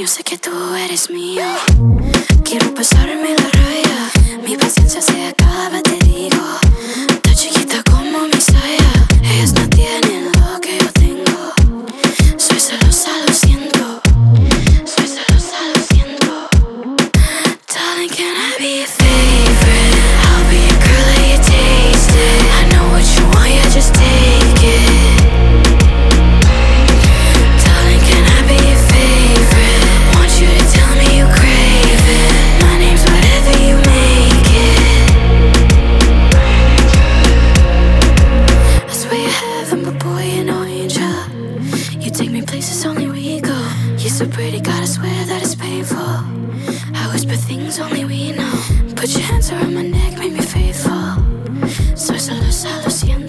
yo sé que tú eres mío. Quiero pasarme la raya, mi paciencia se acaba, te digo. Tan chiquita como mi saya, ellas no tienen lo que yo tengo. Soy celosa, lo siento. Soy celosa, lo siento. Darling, can I be your favorite? I'll be a girl that you tasted. I know what you want, yeah, just take it. Darling, can I be your favorite? Want you to tell me you crave it. My name's whatever you make it. I swear you're heaven, but boy, you're no angel. You take me places only we go. You're so pretty, gotta swear that it's painful. I whisper things only we know. Put your hands around my neck, make me faithful. Soy celosa, lo siento.